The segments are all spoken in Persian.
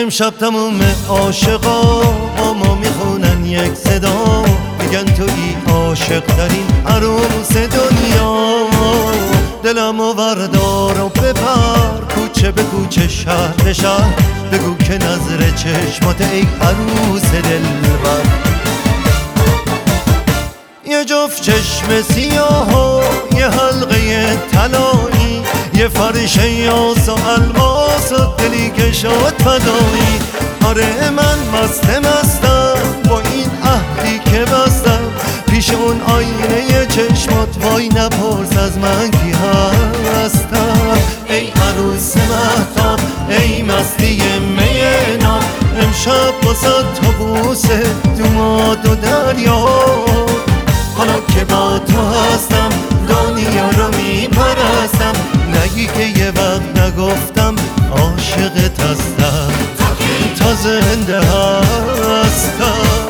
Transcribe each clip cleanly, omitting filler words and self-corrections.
امشب تموم عاشقا با ما میخونن یک صدا، میگن تویی عاشق ترین عروس دنیا. دلمو وردار و ببر کوچه به کوچه شهر به شهر، بگو که نظر چشمات ای عروس دلبر. یه جفت چشم سیاه و یه حلقه طلایی، یه فرش یاس و الماس و دلی که شد فدایی. آره من مستم با این عهدی که بستم، پیش اون آینه چشمات وای نپرس از من کی هستم. ای عروس مهتاب ای مستی مینام، امشب واسه تو بوسه دوماد و دریا. حالا که با تو هستم دنیا رو میپرستم، نگی که یه وقت نگفتم عاشقت هستم، تا زنده هستم.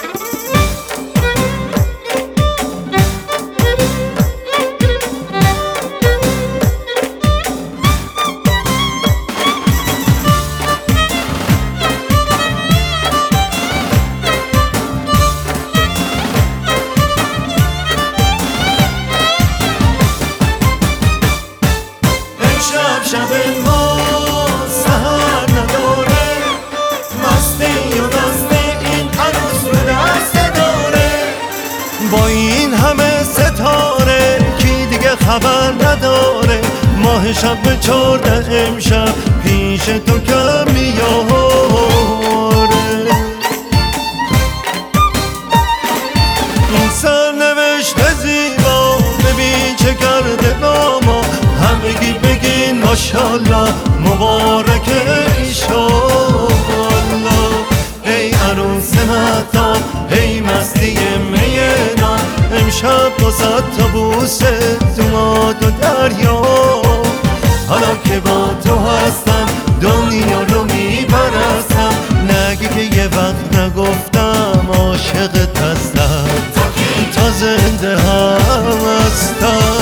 شب ما سهر نداره، مستی و دست این عروس رو دست داره. با این همه ستاره کی دیگه خبر نداره، ماه شب به 14 امشب پیش تو کم میاره. این سرنوشت زیبا ببین چه کرده با ما، همگی بگین ماشالله مبارک ایشالله. ای عروس مهتاب ای مستی مینا، امشب واسه تو بوسه دوماد و دریا. حالا که با تو هستم دنیا رو میپرستم، نگی که یه وقت نگفتم عاشقت هستم، تا زنده هستم.